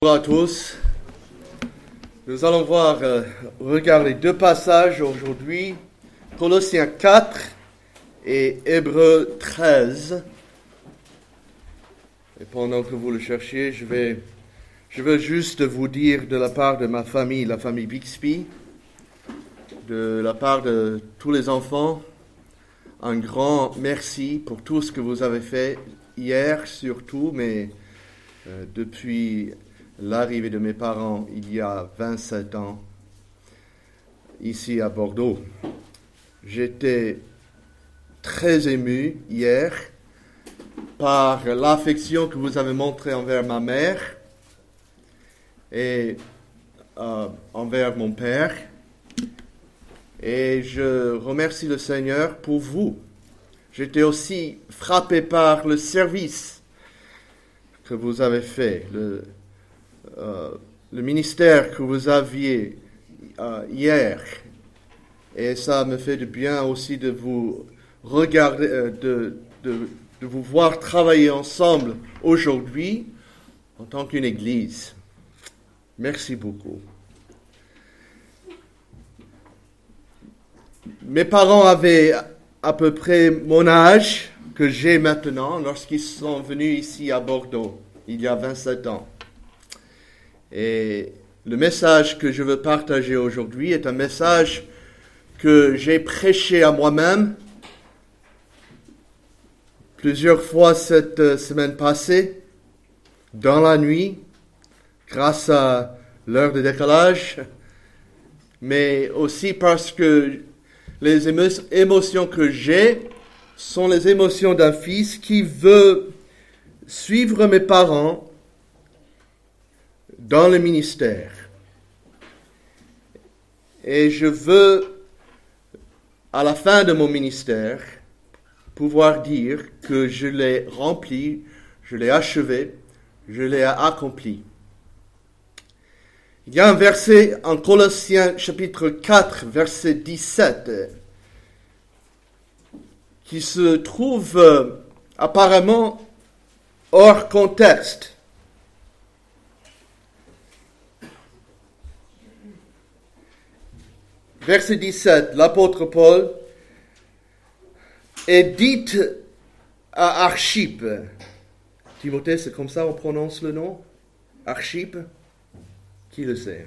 Bonjour à tous. Nous allons regarder deux passages aujourd'hui, Colossiens 4 et Hébreux 13. Et pendant que vous le cherchiez, je veux juste vous dire de la part de ma famille, la famille Bixby, de la part de tous les enfants, un grand merci pour tout ce que vous avez fait hier surtout, mais depuis l'arrivée de mes parents il y a 27 ans, ici à Bordeaux. J'étais très ému hier par l'affection que vous avez montrée envers ma mère et envers mon père. Et je remercie le Seigneur pour vous. J'étais aussi frappé par le service que vous avez fait, le ministère que vous aviez hier. Et ça me fait du bien aussi de vous regarder, de vous voir travailler ensemble aujourd'hui en tant qu'une église. Merci beaucoup. Mes parents avaient à peu près mon âge que j'ai maintenant lorsqu'ils sont venus ici à Bordeaux, il y a 27 ans. Et le message que je veux partager aujourd'hui est un message que j'ai prêché à moi-même plusieurs fois cette semaine passée, dans la nuit, grâce à l'heure de décalage, mais aussi parce que les émotions que j'ai sont les émotions d'un fils qui veut suivre mes parents dans le ministère. Et je veux, à la fin de mon ministère, pouvoir dire que je l'ai rempli, je l'ai achevé, je l'ai accompli. Il y a un verset en Colossiens chapitre 4, verset 17, qui se trouve apparemment hors contexte. Verset 17, l'apôtre Paul est dit à Archippe. Timothée, c'est comme ça on prononce le nom? Archippe? Qui le sait?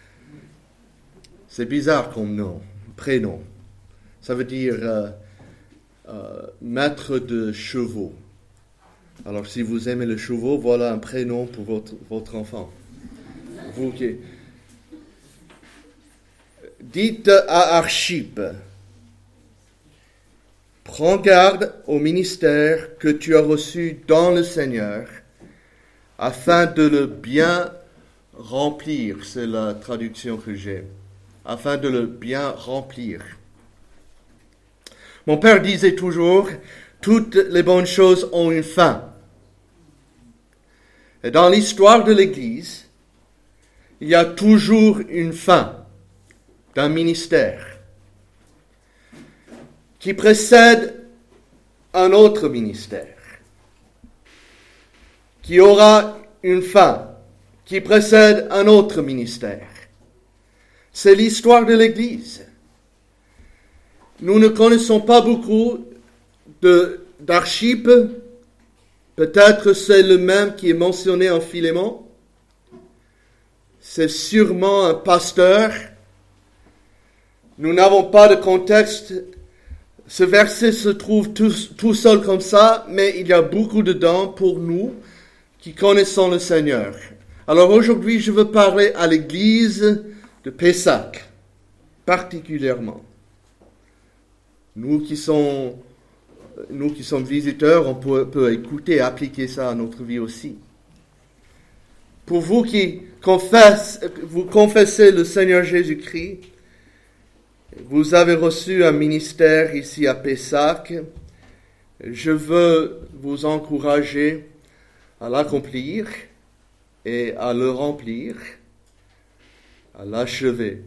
C'est bizarre comme nom, prénom. Ça veut dire maître de chevaux. Alors si vous aimez les chevaux, voilà un prénom pour votre enfant. Vous qui... Dites à Archippe, prends garde au ministère que tu as reçu dans le Seigneur, afin de le bien remplir, c'est la traduction que j'ai, afin de le bien remplir. Mon père disait toujours, toutes les bonnes choses ont une fin. Et dans l'histoire de l'Église, il y a toujours une fin d'un ministère qui précède un autre ministère, qui aura une fin, qui précède un autre ministère. C'est l'histoire de l'Église. Nous ne connaissons pas beaucoup d'Archippe. Peut-être c'est le même qui est mentionné en Philémon. C'est sûrement un pasteur. Nous n'avons pas de contexte. Ce verset se trouve tout seul comme ça, mais il y a beaucoup dedans pour nous qui connaissons le Seigneur. Alors aujourd'hui, je veux parler à l'église de Pessac, particulièrement. Nous qui sommes visiteurs, on peut écouter et appliquer ça à notre vie aussi. Pour vous qui vous confessez le Seigneur Jésus-Christ, vous avez reçu un ministère ici à Pessac. Je veux vous encourager à l'accomplir et à le remplir, à l'achever.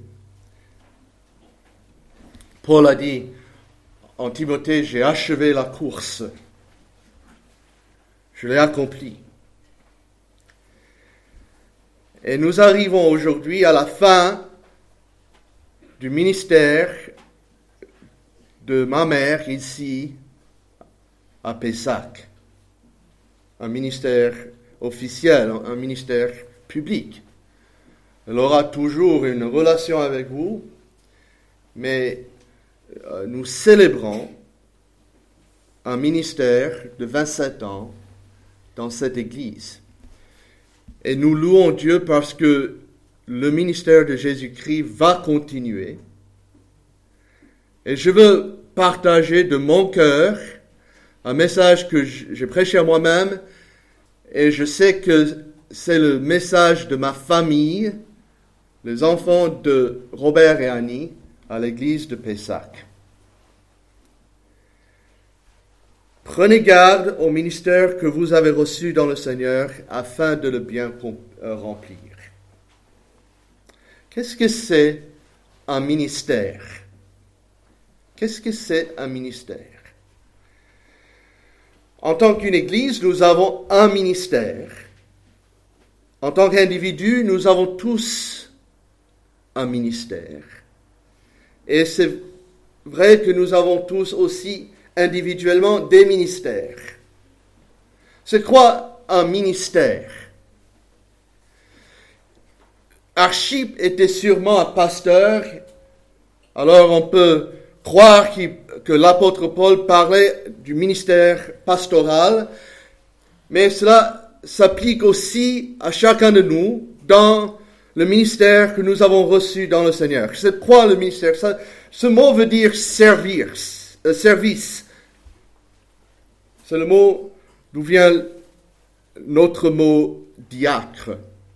Paul a dit en Timothée, j'ai achevé la course. Je l'ai accompli. Et nous arrivons aujourd'hui à la fin du ministère de ma mère ici à Pessac. Un ministère officiel, un ministère public. Elle aura toujours une relation avec vous, mais nous célébrons un ministère de 27 ans dans cette église. Et nous louons Dieu parce que le ministère de Jésus-Christ va continuer. Et je veux partager de mon cœur un message que j'ai prêché à moi-même, et je sais que c'est le message de ma famille, les enfants de Robert et Annie, à l'église de Pessac. Prenez garde au ministère que vous avez reçu dans le Seigneur afin de le bien remplir. Qu'est-ce que c'est un ministère? Qu'est-ce que c'est un ministère? En tant qu'une église, nous avons un ministère. En tant qu'individu, nous avons tous un ministère. Et c'est vrai que nous avons tous aussi individuellement des ministères. C'est quoi un ministère? Archip était sûrement un pasteur, alors on peut croire que l'apôtre Paul parlait du ministère pastoral, mais cela s'applique aussi à chacun de nous dans le ministère que nous avons reçu dans le Seigneur. C'est quoi le ministère? Ce mot veut dire service. C'est le mot d'où vient notre mot diacre.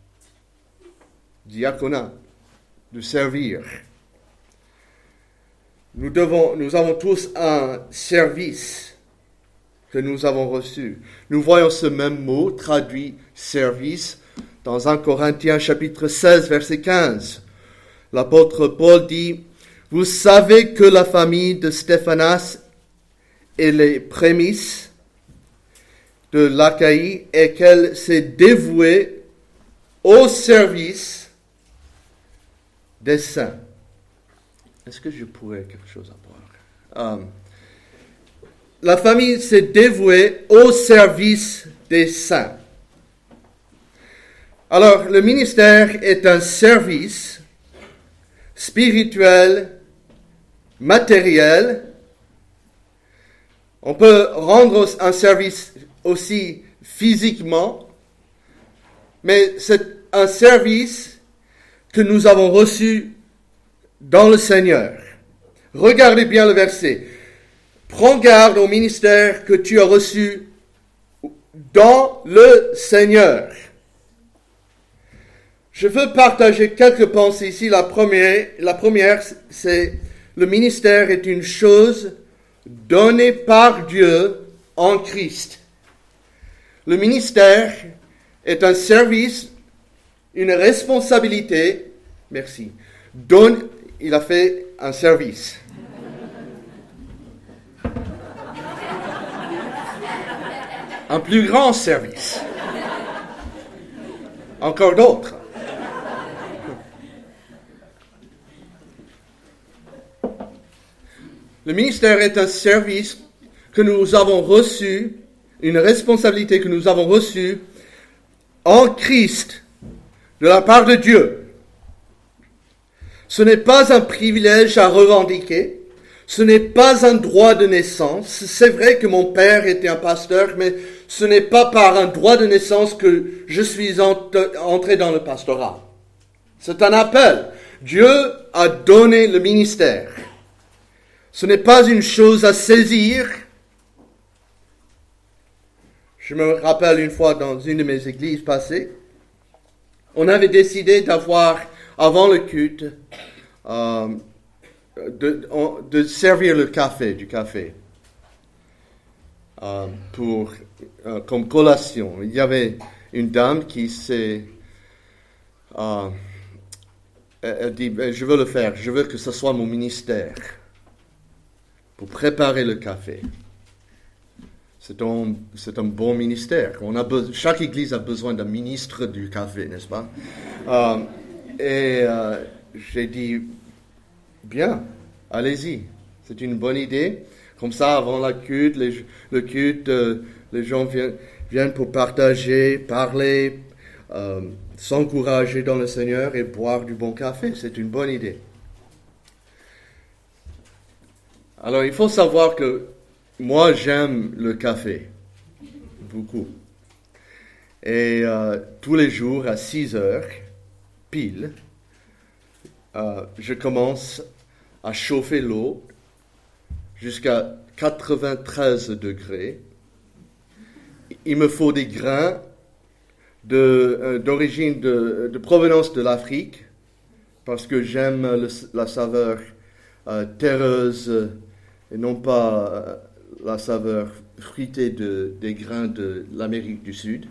Diaconat, de servir. Nous avons tous un service que nous avons reçu. Nous voyons ce même mot traduit service dans 1 Corinthiens chapitre 16 verset 15. L'apôtre Paul dit: vous savez que la famille de Stéphanas est les prémices de l'Achaïe et qu'elle s'est dévouée au service des saints. Est-ce que je pourrais quelque chose à boire? La famille s'est dévouée au service des saints. Alors, le ministère est un service spirituel, matériel. On peut rendre un service aussi physiquement, mais c'est un service que nous avons reçu dans le Seigneur. Regardez bien le verset. Prends garde au ministère que tu as reçu dans le Seigneur. Je veux partager quelques pensées ici. La première, c'est le ministère est une chose donnée par Dieu en Christ. Le ministère est un service, une responsabilité. Merci. Il a fait un service. Un plus grand service. Encore d'autres. Le ministère est un service que nous avons reçu, une responsabilité que nous avons reçue en Christ de la part de Dieu. Ce n'est pas un privilège à revendiquer, ce n'est pas un droit de naissance. C'est vrai que mon père était un pasteur, mais ce n'est pas par un droit de naissance que je suis entré dans le pastorat. C'est un appel. Dieu a donné le ministère. Ce n'est pas une chose à saisir. Je me rappelle une fois dans une de mes églises passées, on avait décidé d'avoir, avant le culte, de servir du café, comme collation. Il y avait une dame qui elle dit, je veux le faire, je veux que ce soit mon ministère, pour préparer le café. c'est un bon ministère. Chaque église a besoin d'un ministre du café, n'est-ce pas? J'ai dit, bien, allez-y, c'est une bonne idée. Comme ça, avant le culte, les gens viennent pour partager, parler, s'encourager dans le Seigneur et boire du bon café. C'est une bonne idée. Alors, il faut savoir que moi, j'aime le café, beaucoup. Et tous les jours, à 6 heures, pile, je commence à chauffer l'eau jusqu'à 93 degrés. Il me faut des grains d'origine, de provenance de l'Afrique, parce que j'aime la saveur terreuse et non pas la saveur fruitée des grains de l'Amérique du Sud.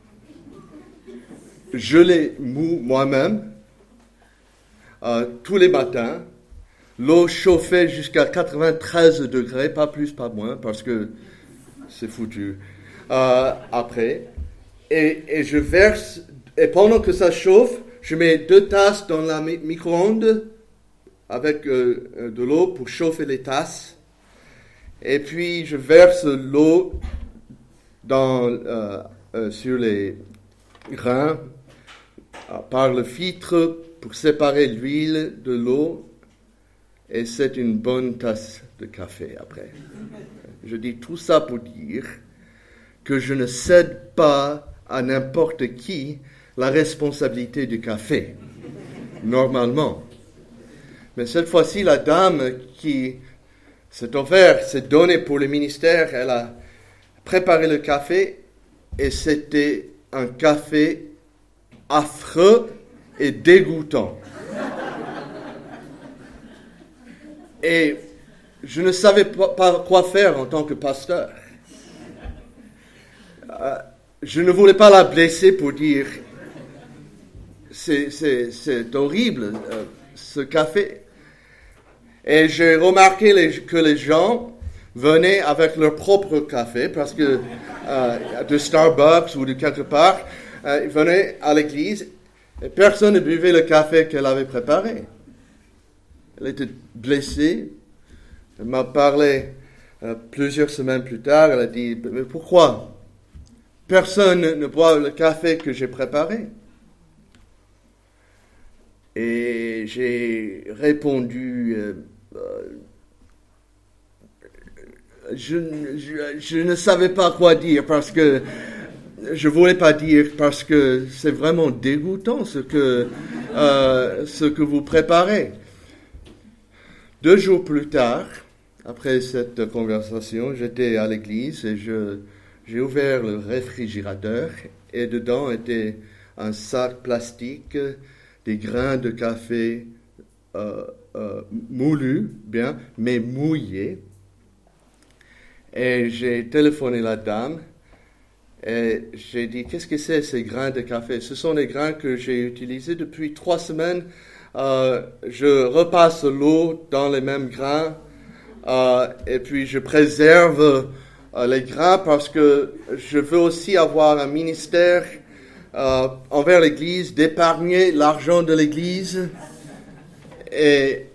Je les moue moi-même tous les matins. L'eau chauffée jusqu'à 93 degrés, pas plus, pas moins, parce que c'est foutu. Après, et je verse, et pendant que ça chauffe, je mets 2 tasses dans la micro-ondes avec de l'eau pour chauffer les tasses. Et puis, je verse l'eau sur les grains par le filtre pour séparer l'huile de l'eau. Et c'est une bonne tasse de café après. Je dis tout ça pour dire que je ne cède pas à n'importe qui la responsabilité du café, normalement. Mais cette fois-ci, la dame qui s'est donnée pour le ministère, elle a préparé le café et c'était un café affreux et dégoûtant. Et je ne savais pas quoi faire en tant que pasteur. Je ne voulais pas la blesser pour dire c'est horrible ce café. Et j'ai remarqué que les gens venaient avec leur propre café parce que de Starbucks ou de quelque part, ils venaient à l'église et personne ne buvait le café qu'elle avait préparé. Elle était blessée. Elle m'a parlé plusieurs semaines plus tard. Elle a dit, mais pourquoi personne ne boit le café que j'ai préparé? Et j'ai répondu, je ne savais pas quoi dire parce que je voulais pas dire parce que c'est vraiment dégoûtant ce que vous préparez. 2 jours plus tard, après cette conversation, j'étais à l'église et j'ai ouvert le réfrigérateur et dedans était un sac plastique, des grains de café moulus, bien, mais mouillés. Et j'ai téléphoné la dame et j'ai dit, qu'est-ce que c'est ces grains de café? Ce sont des grains que j'ai utilisés depuis 3 semaines. Je repasse l'eau dans les mêmes grains et puis je préserve les grains parce que je veux aussi avoir un ministère envers l'Église, d'épargner l'argent de l'Église. Et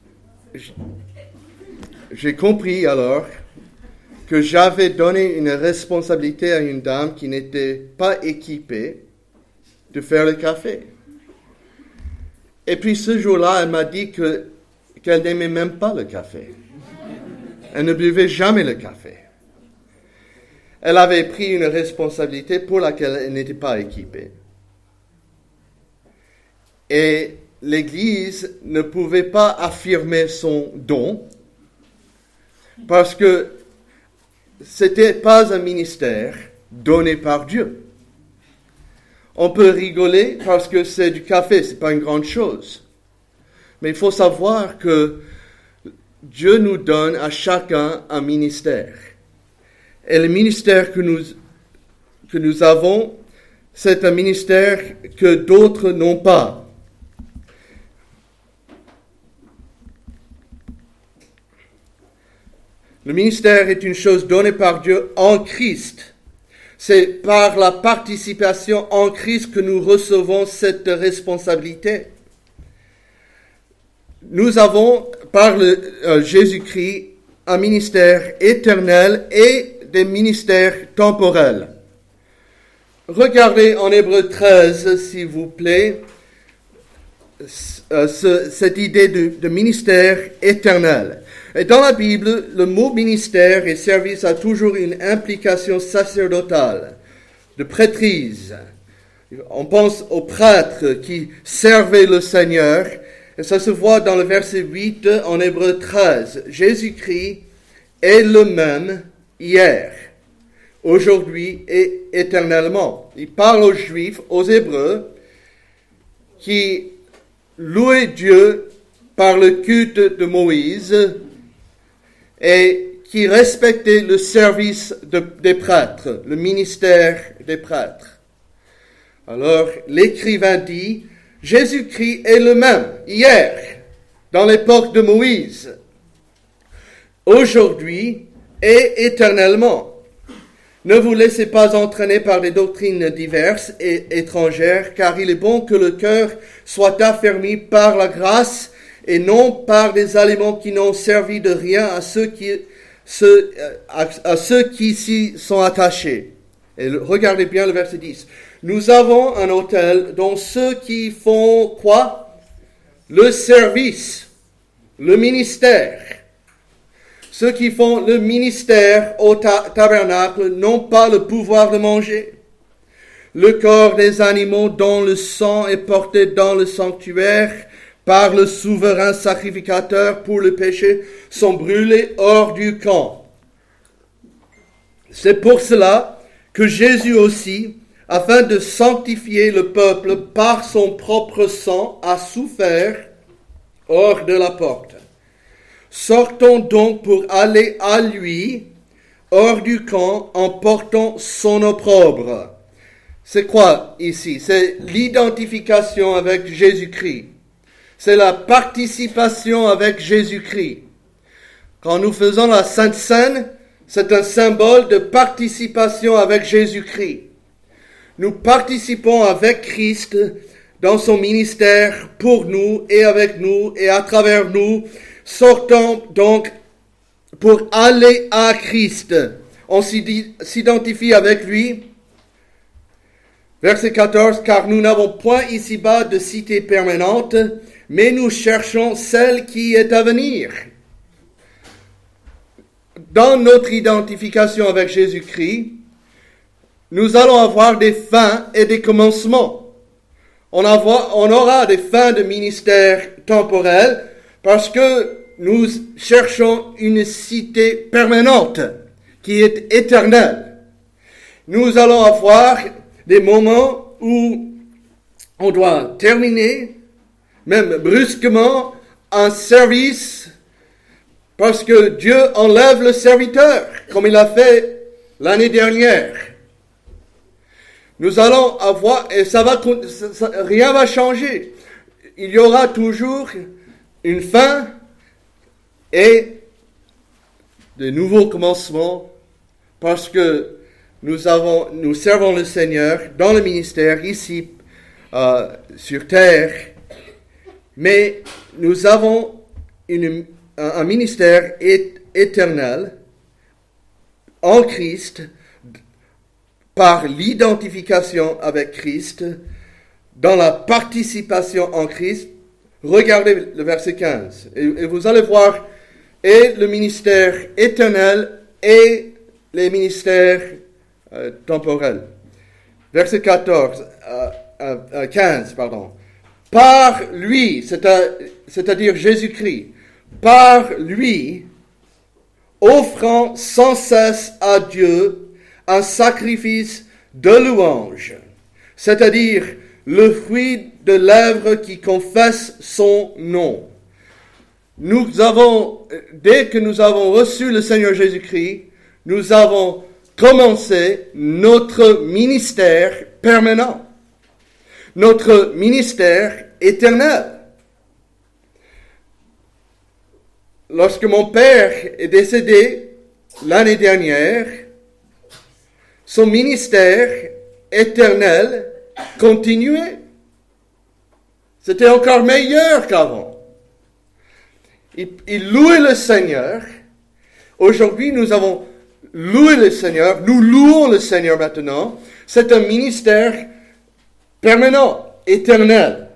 j'ai compris alors que j'avais donné une responsabilité à une dame qui n'était pas équipée de faire le café. Et puis ce jour-là, elle m'a dit qu'elle n'aimait même pas le café. Elle ne buvait jamais le café. Elle avait pris une responsabilité pour laquelle elle n'était pas équipée. Et l'Église ne pouvait pas affirmer son don parce que c'était pas un ministère donné par Dieu. On peut rigoler parce que c'est du café, c'est pas une grande chose. Mais il faut savoir que Dieu nous donne à chacun un ministère. Et le ministère que nous avons, c'est un ministère que d'autres n'ont pas. Le ministère est une chose donnée par Dieu en Christ. C'est par la participation en Christ que nous recevons cette responsabilité. Nous avons, par Jésus-Christ, un ministère éternel et des ministères temporels. Regardez en Hébreux 13, s'il vous plaît, cette idée de ministère éternel. Et dans la Bible, le mot ministère et service a toujours une implication sacerdotale, de prêtrise. On pense aux prêtres qui servaient le Seigneur, et ça se voit dans le verset 8 en Hébreux 13. Jésus-Christ est le même hier, aujourd'hui et éternellement. Il parle aux Juifs, aux Hébreux, qui louaient Dieu par le culte de Moïse et qui respectaient le service des prêtres, le ministère des prêtres. Alors, l'écrivain dit, Jésus-Christ est le même hier, dans l'époque de Moïse, aujourd'hui et éternellement. Ne vous laissez pas entraîner par des doctrines diverses et étrangères, car il est bon que le cœur soit affermi par la grâce et non par des aliments qui n'ont servi de rien à ceux qui s'y sont attachés. Et regardez bien le verset 10. Nous avons un autel dont ceux qui font quoi? Le service, le ministère. Ceux qui font le ministère au tabernacle n'ont pas le pouvoir de manger. Le corps des animaux dont le sang est porté dans le sanctuaire par le souverain sacrificateur pour le péché sont brûlés hors du camp. C'est pour cela que Jésus aussi, afin de sanctifier le peuple par son propre sang, a souffert hors de la porte. Sortons donc pour aller à lui, hors du camp, en portant son opprobre. C'est quoi ici? C'est l'identification avec Jésus-Christ. C'est la participation avec Jésus-Christ. Quand nous faisons la Sainte Seine, c'est un symbole de participation avec Jésus-Christ. Nous participons avec Christ dans son ministère pour nous et avec nous et à travers nous. Sortons donc pour aller à Christ. On s'identifie avec lui. Verset 14, car nous n'avons point ici-bas de cité permanente, mais nous cherchons celle qui est à venir. Dans notre identification avec Jésus-Christ, nous allons avoir des fins et des commencements. On aura des fins de ministère temporel parce que nous cherchons une cité permanente qui est éternelle. Nous allons avoir des moments où on doit terminer, même brusquement, un service parce que Dieu enlève le serviteur, comme il a fait l'année dernière. Nous allons avoir, et rien va changer. Il y aura toujours une fin et de nouveaux commencements parce que nous servons le Seigneur dans le ministère ici sur terre, mais nous avons un ministère éternel en Christ par l'identification avec Christ, dans la participation en Christ. Regardez le verset 15 et vous allez voir et le ministère éternel et les ministères temporels. Verset 15, pardon. Par lui, c'est-à-dire Jésus-Christ, par lui, offrant sans cesse à Dieu un sacrifice de louange, c'est-à-dire le fruit de lèvres qui confesse son nom. Dès que nous avons reçu le Seigneur Jésus-Christ, nous avons commencé notre ministère permanent, notre ministère éternel. Lorsque mon père est décédé, l'année dernière, son ministère éternel continuait. C'était encore meilleur qu'avant. Il louait le Seigneur. Aujourd'hui, nous avons loué le Seigneur. Nous louons le Seigneur maintenant. C'est un ministère permanent, éternel.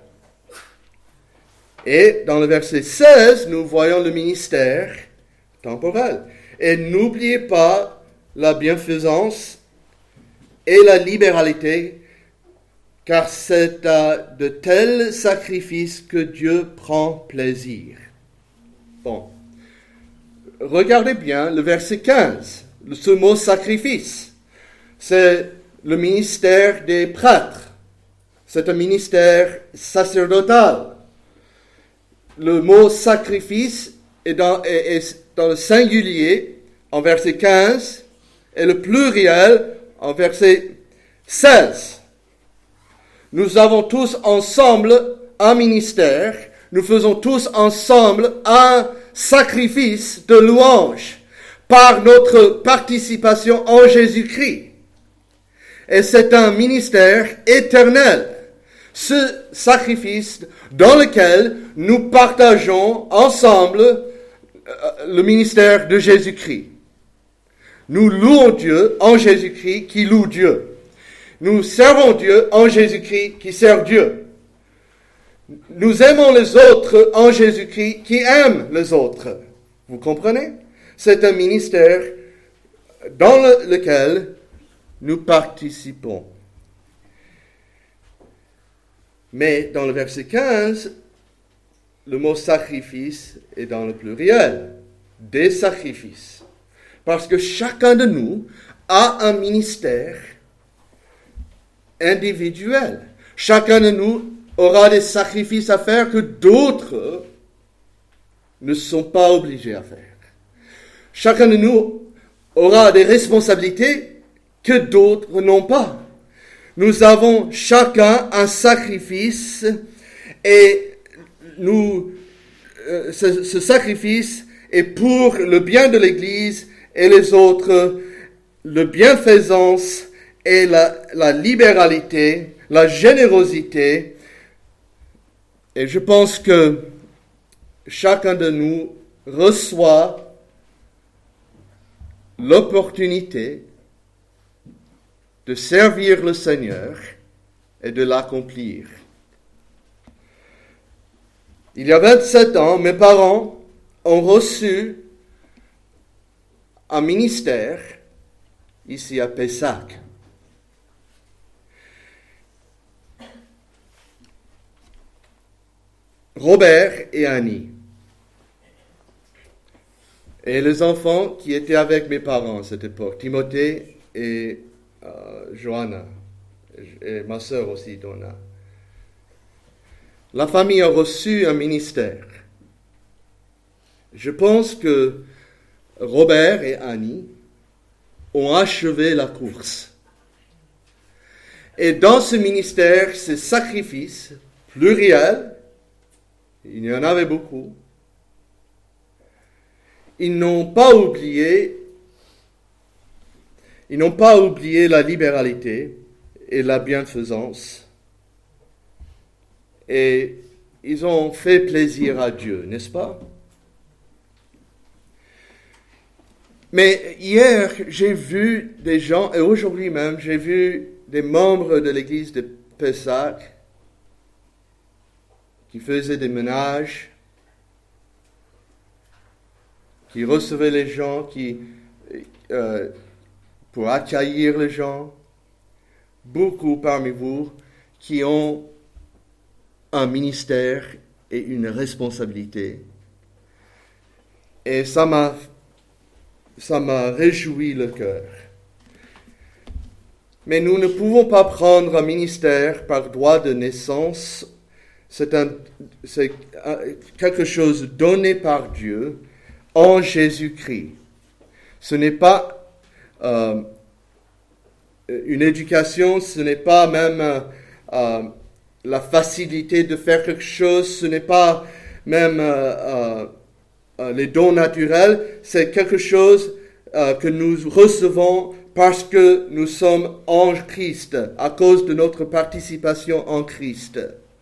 Et dans le verset 16, nous voyons le ministère temporel. Et n'oubliez pas la bienfaisance et la libéralité, car c'est à de tels sacrifices que Dieu prend plaisir. Bon, regardez bien le verset 15, ce mot sacrifice. C'est le ministère des prêtres. C'est un ministère sacerdotal. Le mot sacrifice est dans le singulier en verset 15 et le pluriel en verset 16. Nous avons tous ensemble un ministère, nous faisons tous ensemble un sacrifice de louange par notre participation en Jésus-Christ. Et c'est un ministère éternel, ce sacrifice dans lequel nous partageons ensemble le ministère de Jésus-Christ. Nous louons Dieu en Jésus-Christ qui loue Dieu. Nous servons Dieu en Jésus-Christ qui sert Dieu. Nous aimons les autres en Jésus-Christ qui aime les autres. Vous comprenez? C'est un ministère dans lequel nous participons. Mais dans le verset 15, le mot sacrifice est dans le pluriel, des sacrifices. Parce que chacun de nous a un ministère individuel. Chacun de nous aura des sacrifices à faire que d'autres ne sont pas obligés à faire. Chacun de nous aura des responsabilités que d'autres n'ont pas. Nous avons chacun un sacrifice et ce sacrifice est pour le bien de l'Église et les autres, la bienfaisance et la libéralité, la générosité. Et je pense que chacun de nous reçoit l'opportunité de servir le Seigneur et de l'accomplir. Il y a 27 ans, mes parents ont reçu un ministère ici à Pessac. Robert et Annie. Et les enfants qui étaient avec mes parents à cette époque, Timothée et Johanna, et ma sœur aussi, Donna. La famille a reçu un ministère. Je pense que Robert et Annie ont achevé la course. Et dans ce ministère, ces sacrifices pluriels, il y en avait beaucoup, ils n'ont pas oublié la libéralité et la bienfaisance. Et ils ont fait plaisir à Dieu, n'est-ce pas? Mais hier, j'ai vu des gens, et aujourd'hui même, j'ai vu des membres de l'église de Pessac qui faisaient des ménages, qui recevaient les gens, pour accueillir les gens. Beaucoup parmi vous qui ont un ministère et une responsabilité. Et ça m'a réjoui le cœur. Mais nous ne pouvons pas prendre un ministère par droit de naissance. C'est quelque chose donné par Dieu en Jésus-Christ. Ce n'est pas une éducation, ce n'est pas même la facilité de faire quelque chose, ce n'est pas même les dons naturels, c'est quelque chose que nous recevons parce que nous sommes en Christ, à cause de notre participation en Christ.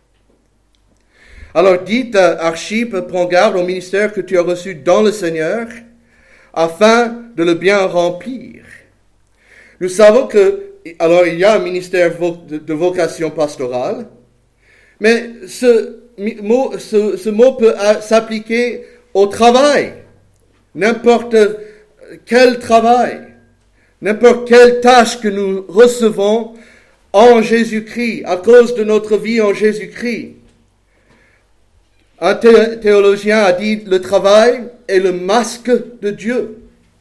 Alors dites à Archippe, prends garde au ministère que tu as reçu dans le Seigneur, afin de le bien remplir. Nous savons alors il y a un ministère de vocation pastorale, mais ce mot peut s'appliquer au travail, n'importe quel travail, n'importe quelle tâche que nous recevons en Jésus-Christ, à cause de notre vie en Jésus-Christ. Un théologien a dit, le travail est le masque de Dieu.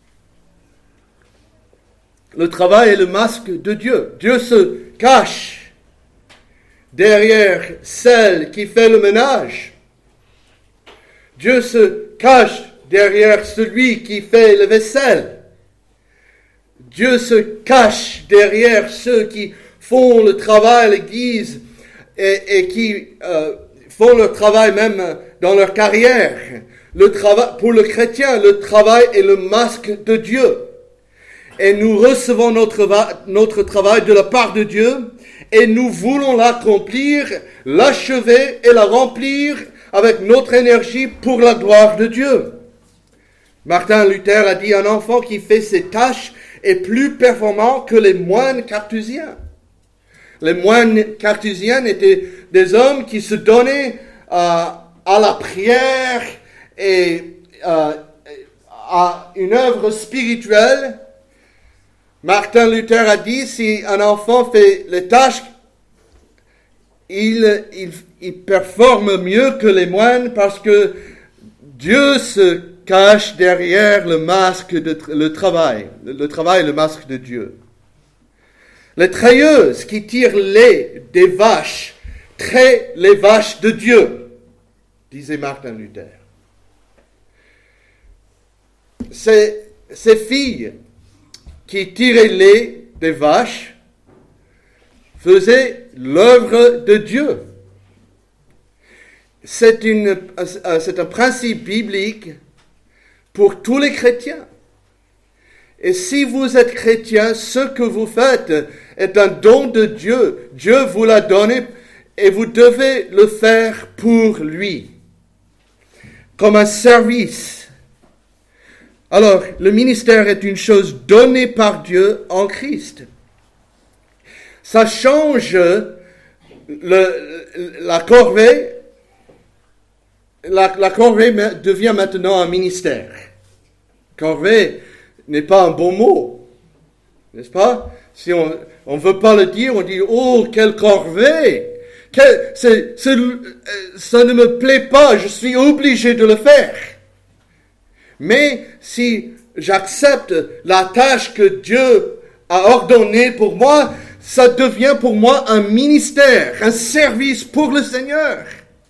Le travail est le masque de Dieu. Dieu se cache derrière celle qui fait le ménage. Dieu se cache derrière celui qui fait la vaisselle. Dieu se cache derrière ceux qui font le travail à l'église et qui font leur travail même dans leur carrière. Pour le chrétien, le travail est le masque de Dieu. Et nous recevons notre travail de la part de Dieu et nous voulons l'accomplir, l'achever et la remplir avec notre énergie pour la gloire de Dieu. Martin Luther a dit, un enfant qui fait ses tâches est plus performant que les moines cartésiens. Les moines cartésiens étaient des hommes qui se donnaient à la prière et à une œuvre spirituelle. Martin Luther a dit, si un enfant fait les tâches, il performe mieux que les moines parce que Dieu se cache derrière le masque le travail. Le travail est le masque de Dieu. Les treilleuses qui tirent lait des vaches traient les vaches de Dieu, disait Martin Luther. Ces filles qui tiraient lait des vaches faisaient l'œuvre de Dieu. C'est un principe biblique pour tous les chrétiens. Et si vous êtes chrétien, ce que vous faites est un don de Dieu. Dieu vous l'a donné et vous devez le faire pour lui, comme un service. Alors, le ministère est une chose donnée par Dieu en Christ. Ça change la corvée. La corvée devient maintenant un ministère. Corvée n'est pas un bon mot, n'est-ce pas? Si on ne veut pas le dire, on dit « Oh, quelle corvée !» Ça ne me plaît pas, je suis obligé de le faire. Mais si j'accepte la tâche que Dieu a ordonnée pour moi, ça devient pour moi un ministère, un service pour le Seigneur.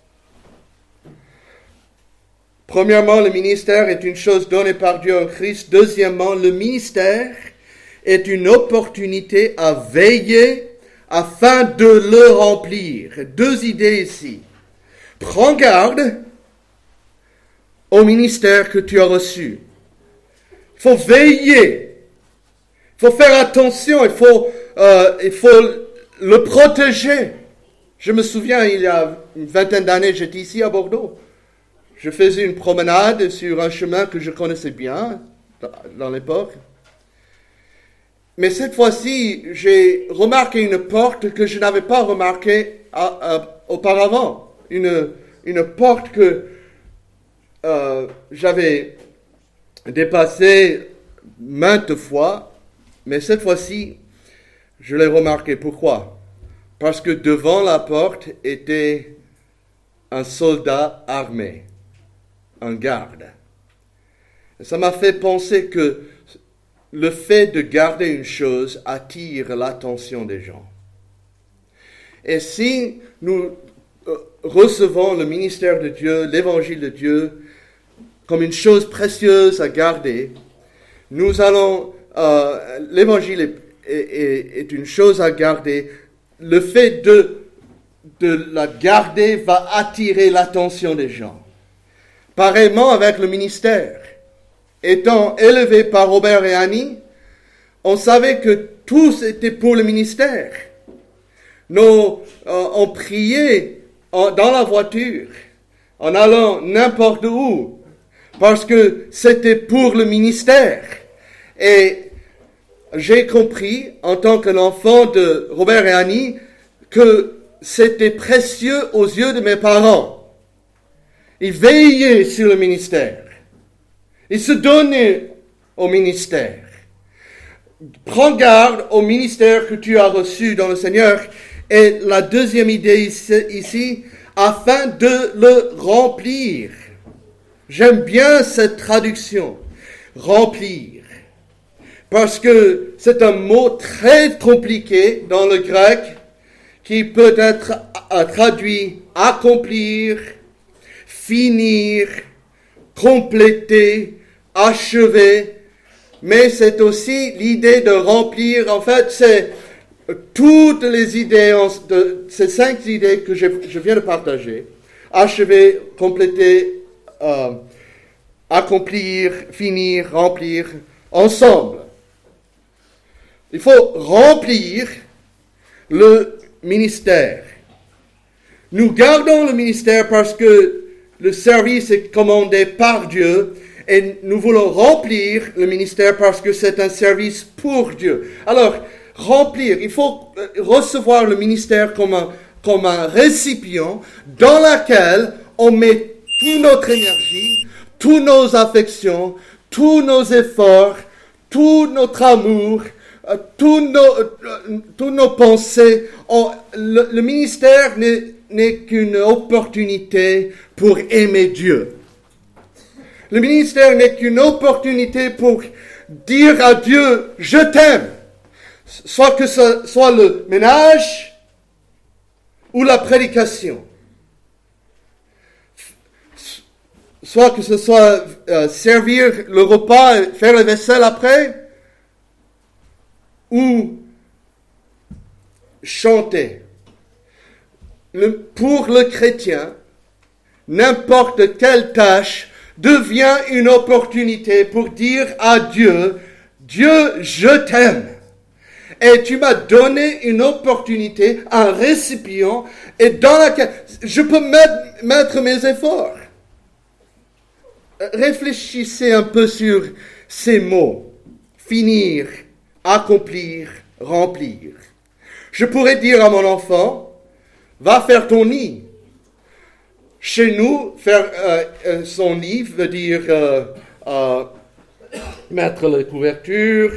Premièrement, le ministère est une chose donnée par Dieu en Christ. Deuxièmement, le ministère est une opportunité à veiller afin de le remplir. Deux idées ici. Prends garde au ministère que tu as reçu. Il faut veiller. Il faut faire attention. Il faut le protéger. Je me souviens, il y a une vingtaine d'années, j'étais ici à Bordeaux. Je faisais une promenade sur un chemin que je connaissais bien dans l'époque. Mais cette fois-ci, j'ai remarqué une porte que je n'avais pas remarquée auparavant. Une porte que j'avais dépassée maintes fois. Mais cette fois-ci, je l'ai remarqué. Pourquoi? Parce que devant la porte était un soldat armé. Un garde. Ça m'a fait penser que le fait de garder une chose attire l'attention des gens. Et si nous recevons le ministère de Dieu, l'évangile de Dieu, comme une chose précieuse à garder, nous allons, l'évangile est une chose à garder. Le fait de la garder va attirer l'attention des gens. Pareillement avec le ministère. étant élevés par Robert et Annie, on savait que tous étaient pour le ministère. On priait dans la voiture, en allant n'importe où, parce que c'était pour le ministère. Et j'ai compris, en tant qu'un enfant de Robert et Annie, que c'était précieux aux yeux de mes parents. Ils veillaient sur le ministère. Ils se donnaient au ministère. Prends garde au ministère que tu as reçu dans le Seigneur. Et la deuxième idée ici, afin de le remplir. J'aime bien cette traduction, remplir. Parce que c'est un mot très compliqué dans le grec qui peut être traduit accomplir, finir, compléter, achever. Mais c'est aussi l'idée de remplir. En fait, c'est toutes les idées, ces 5 idées que je viens de partager. Achever, compléter, accomplir, finir, remplir, ensemble. Il faut remplir le ministère. Nous gardons le ministère parce que le service est commandé par Dieu et nous voulons remplir le ministère parce que c'est un service pour Dieu. Alors, remplir, il faut recevoir le ministère comme un récipient dans lequel on met toute notre énergie, toutes nos affections, tous nos efforts, tout notre amour, toutes nos pensées. Le ministère n'est qu'une opportunité pour aimer Dieu. Le ministère n'est qu'une opportunité pour dire à Dieu, je t'aime. Soit que ce soit le ménage ou la prédication. Soit que ce soit servir le repas et faire la vaisselle après, ou chanter. Pour le chrétien, n'importe quelle tâche devient une opportunité pour dire à Dieu, Dieu, je t'aime. Et tu m'as donné une opportunité, un récipient, et dans laquelle je peux mettre mes efforts. Réfléchissez un peu sur ces mots. Finir, accomplir, remplir. Je pourrais dire à mon enfant, va faire ton lit. Chez nous, faire son lit veut dire mettre la couverture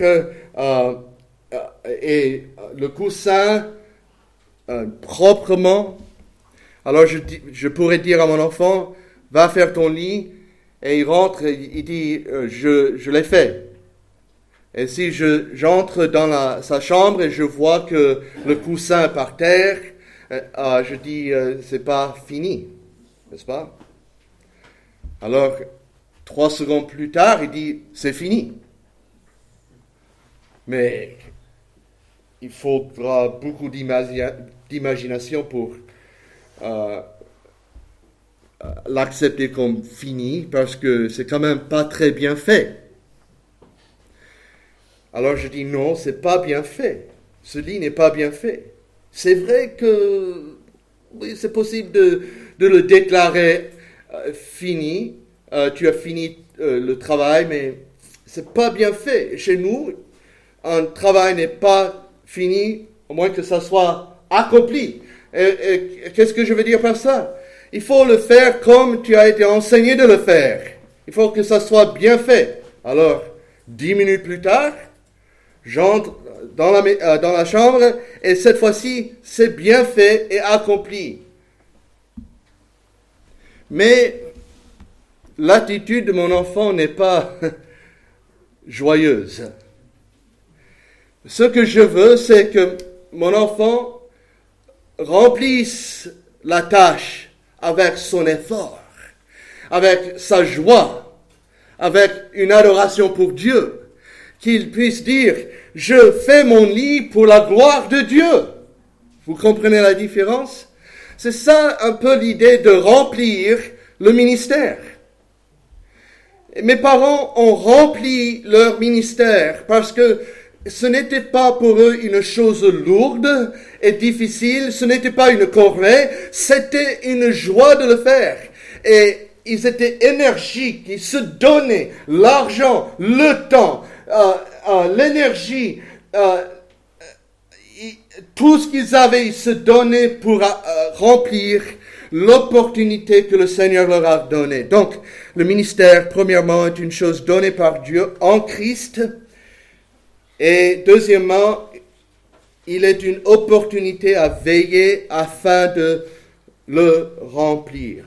et le coussin proprement. Alors je pourrais dire à mon enfant, va faire ton lit, et il rentre, il dit, je l'ai fait. Et si j'entre dans sa chambre et je vois que le coussin est par terre, je dis, c'est pas fini, n'est-ce pas? Alors, 3 secondes plus tard, il dit, c'est fini. Mais il faudra beaucoup d'imagination pour l'accepter comme fini, parce que c'est quand même pas très bien fait. Alors je dis non, c'est pas bien fait. Ce lit n'est pas bien fait. C'est vrai que oui, c'est possible de le déclarer fini. Tu as fini le travail, mais c'est pas bien fait. Chez nous, un travail n'est pas fini, au moins que ça soit accompli. Et qu'est-ce que je veux dire par ça? Il faut le faire comme tu as été enseigné de le faire. Il faut que ça soit bien fait. Alors, 10 minutes plus tard, j'entre dans la chambre et cette fois-ci, c'est bien fait et accompli. Mais l'attitude de mon enfant n'est pas joyeuse. Ce que je veux, c'est que mon enfant remplisse la tâche avec son effort, avec sa joie, avec une adoration pour Dieu, qu'il puisse dire, je fais mon lit pour la gloire de Dieu. Vous comprenez la différence? C'est ça un peu l'idée de remplir le ministère. Mes parents ont rempli leur ministère parce que ce n'était pas pour eux une chose lourde et difficile, ce n'était pas une corvée, c'était une joie de le faire. Et ils étaient énergiques, ils se donnaient l'argent, le temps, l'énergie, tout ce qu'ils avaient, ils se donnaient pour remplir l'opportunité que le Seigneur leur a donnée. Donc, le ministère, premièrement, est une chose donnée par Dieu en Christ. Et deuxièmement, il est une opportunité à veiller afin de le remplir.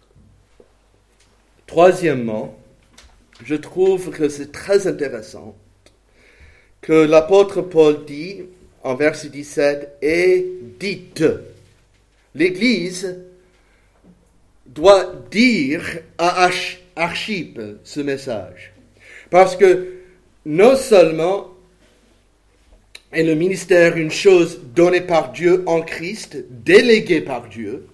Troisièmement, je trouve que c'est très intéressant que l'apôtre Paul dit en verset 17, « Et dites ». L'Église doit dire à Archippe ce message. Parce que non seulement est le ministère une chose donnée par Dieu en Christ, déléguée par Dieu,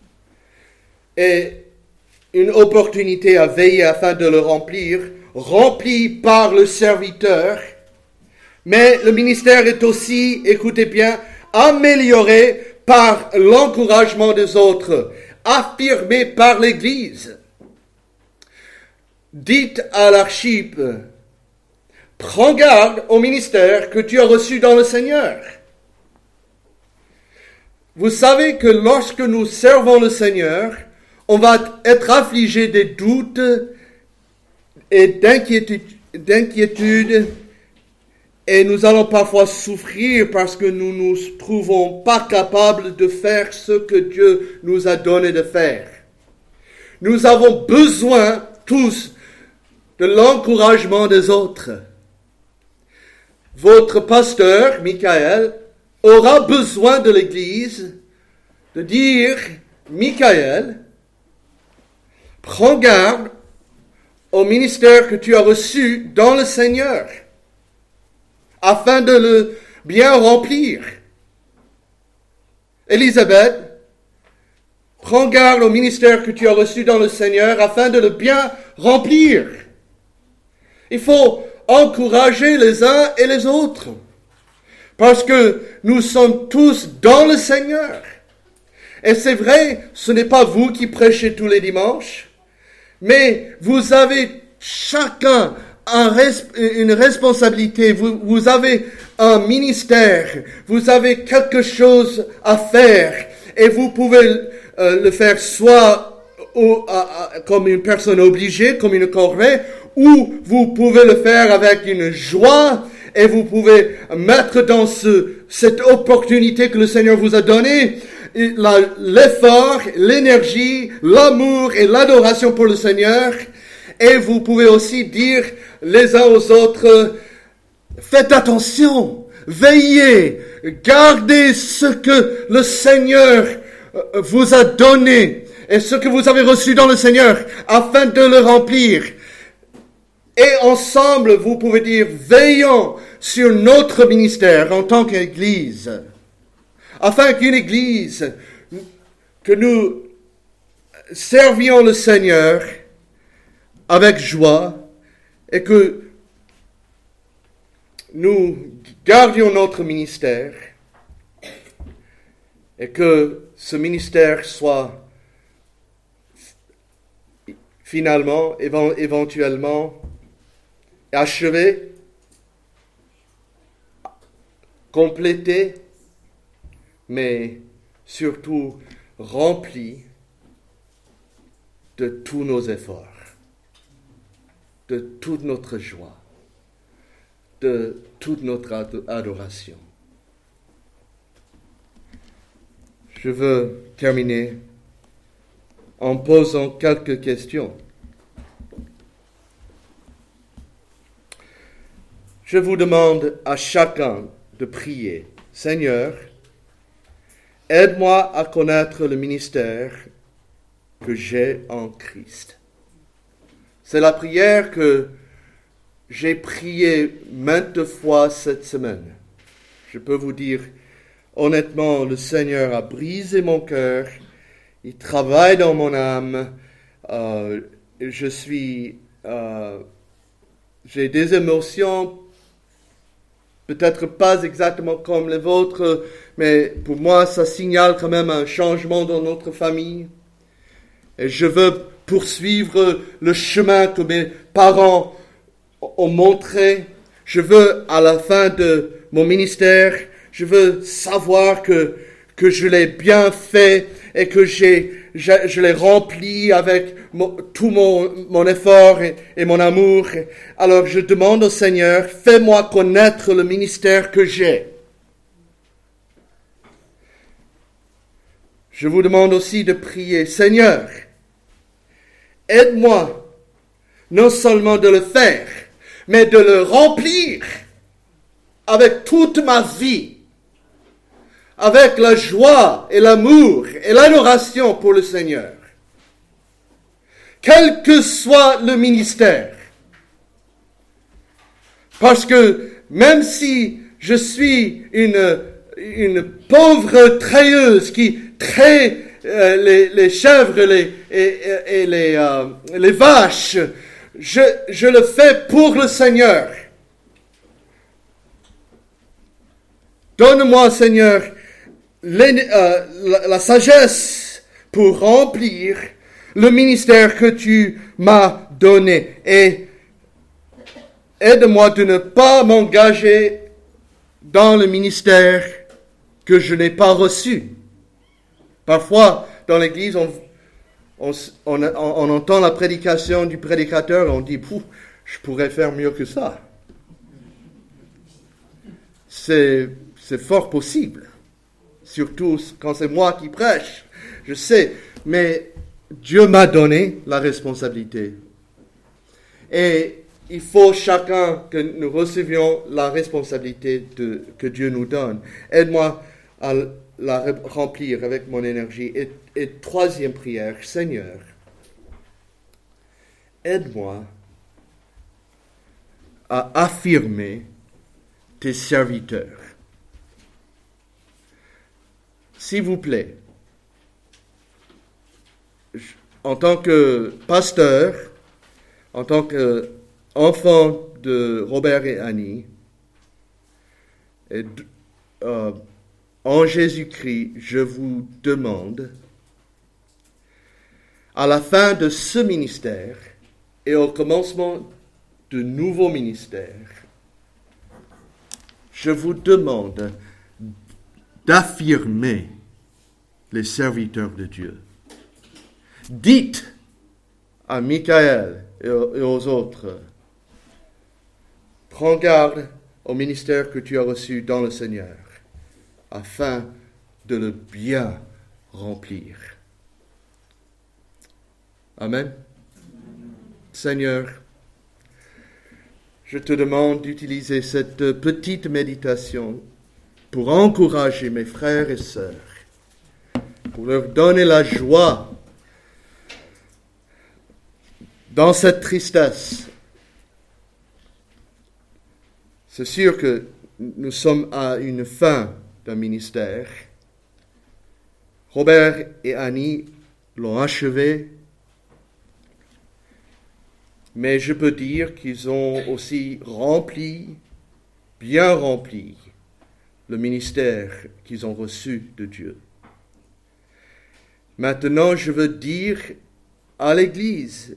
et une opportunité à veiller afin de le remplir, rempli par le serviteur, mais le ministère est aussi, écoutez bien, amélioré par l'encouragement des autres, affirmé par l'Église. Dites à l'Archippe, prends garde au ministère que tu as reçu dans le Seigneur. Vous savez que lorsque nous servons le Seigneur, on va être affligé des doutes et d'inquiétudes, et nous allons parfois souffrir parce que nous ne nous trouvons pas capables de faire ce que Dieu nous a donné de faire. Nous avons besoin tous de l'encouragement des autres. Votre pasteur, Michael, aura besoin de l'Église de dire, Michael, prends garde au ministère que tu as reçu dans le Seigneur, afin de le bien remplir. Élisabeth, prends garde au ministère que tu as reçu dans le Seigneur, afin de le bien remplir. Il faut encourager les uns et les autres, parce que nous sommes tous dans le Seigneur. Et c'est vrai, ce n'est pas vous qui prêchez tous les dimanches, mais vous avez chacun une responsabilité, vous avez un ministère, vous avez quelque chose à faire, et vous pouvez le faire soit comme une personne obligée, comme une corvée, ou vous pouvez le faire avec une joie, et vous pouvez mettre dans cette opportunité que le Seigneur vous a donnée, l'effort, l'énergie, l'amour et l'adoration pour le Seigneur. Et vous pouvez aussi dire les uns aux autres, faites attention, veillez, gardez ce que le Seigneur vous a donné et ce que vous avez reçu dans le Seigneur afin de le remplir. Et ensemble, vous pouvez dire, veillons sur notre ministère en tant qu'Église, afin qu'une Église, que nous servions le Seigneur avec joie et que nous gardions notre ministère et que ce ministère soit finalement, éventuellement, achevé, complété, mais surtout rempli de tous nos efforts, de toute notre joie, de toute notre adoration. Je veux terminer en posant quelques questions. Je vous demande à chacun de prier. Seigneur, aide-moi à connaître le ministère que j'ai en Christ. C'est la prière que j'ai priée maintes fois cette semaine. Je peux vous dire, honnêtement, le Seigneur a brisé mon cœur. Il travaille dans mon âme. Je suis j'ai des émotions, peut-être pas exactement comme les vôtres, mais pour moi, ça signale quand même un changement dans notre famille. Et je veux poursuivre le chemin que mes parents ont montré. Je veux, à la fin de mon ministère, je veux savoir que je l'ai bien fait et que je l'ai rempli avec tout mon effort et mon amour. Alors je demande au Seigneur, fais-moi connaître le ministère que j'ai. Je vous demande aussi de prier, Seigneur, aide-moi non seulement de le faire, mais de le remplir avec toute ma vie, avec la joie et l'amour et l'adoration pour le Seigneur. Quel que soit le ministère. Parce que même si je suis une pauvre treilleuse qui traite les chèvres et les vaches, je le fais pour le Seigneur. Donne-moi, Seigneur, la sagesse pour remplir le ministère que tu m'as donné. Et aide-moi de ne pas m'engager dans le ministère que je n'ai pas reçu. Parfois, dans l'église, on entend la prédication du prédicateur et on dit, je pourrais faire mieux que ça. C'est fort possible. Surtout quand c'est moi qui prêche. Je sais, mais Dieu m'a donné la responsabilité. Et il faut chacun que nous recevions la responsabilité que Dieu nous donne. Aide-moi à la remplir avec mon énergie. Et troisième prière, Seigneur, aide-moi à affirmer tes serviteurs. S'il vous plaît, en tant que pasteur, en tant qu'enfant de Robert et Annie, en Jésus-Christ, je vous demande, à la fin de ce ministère et au commencement de nouveaux ministères, je vous demande d'affirmer les serviteurs de Dieu. Dites à Michael et aux autres, prends garde au ministère que tu as reçu dans le Seigneur, afin de le bien remplir. Amen. Seigneur, je te demande d'utiliser cette petite méditation pour encourager mes frères et sœurs, pour leur donner la joie dans cette tristesse. C'est sûr que nous sommes à une fin d'un ministère. Robert et Annie l'ont achevé, mais je peux dire qu'ils ont aussi bien rempli, le ministère qu'ils ont reçu de Dieu. Maintenant, je veux dire à l'Église,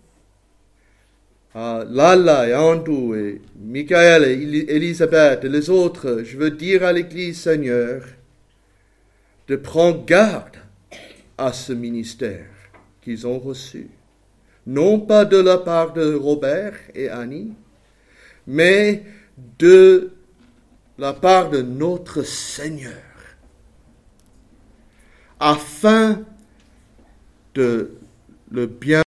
à Lala et Andrew et Michael et Elisabeth et les autres, je veux dire à l'Église, Seigneur, de prendre garde à ce ministère qu'ils ont reçu. Non pas de la part de Robert et Annie, mais de la part de notre Seigneur, afin de le bien